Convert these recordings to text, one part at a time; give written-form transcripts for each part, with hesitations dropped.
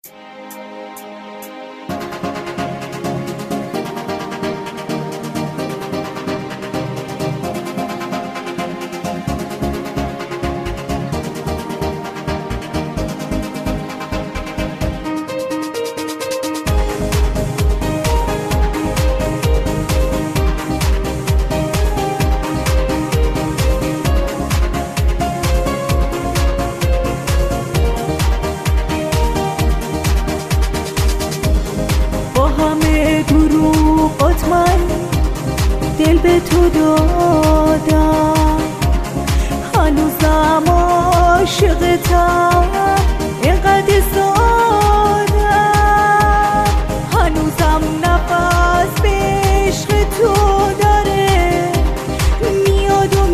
دل به تو دادم، هنوزم عاشقتم، اینقدر سادم، هنوزم نفس به عشق تو داره میاد و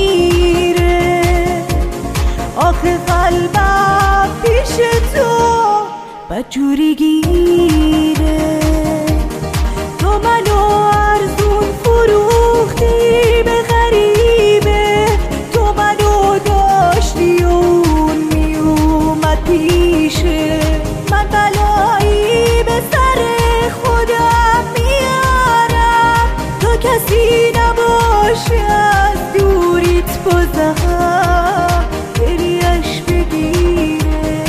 میره. آخه قلبم پیش تو بدجوری گیره. تو منو ارزون فروختی به غریبه، تو منو داشتی و اون میومد پیشه. من بلایی به سر خودم میارم، تو کسی نباشه از دوریت بازم گریه‌اش بگیره.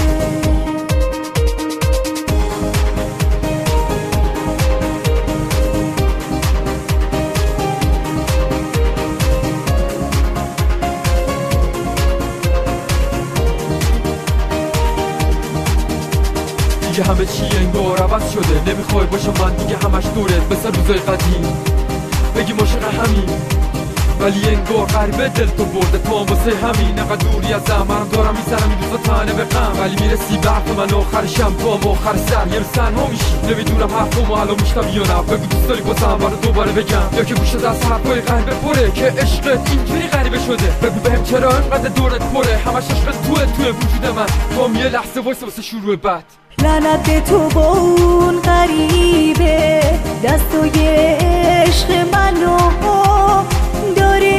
دیگه همه چی انگار عوض شده، نمیخوای باشم من دیگه همش دورت مثل روزای قدیم. بگی عاشق همین ولی انگار غریبه دل تو برده تو هم واسه همین. انقدر دوری از منم دارم میزنم این روزا تنه به غم، ولی میرسی به حرف من آخرشم تو هم آخر سر. یه روز تنها میشی نمیدونم حرفمو الان میشنوی یا نه. بگو دوست داری بازم برای دوباره بگم، یا که گوشت از حرفای غریبه پره که عشقت اینجوری غریبه شده. بگو بهم چرا انقدر دورت پره، همش عشقت توی وجود من. تو هم یه لحظه واسه شروع بعد. لعنت به تو با اون غریبه، دستای عشق منو داره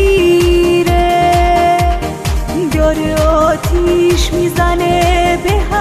میگیره، داره آتیش میزنه به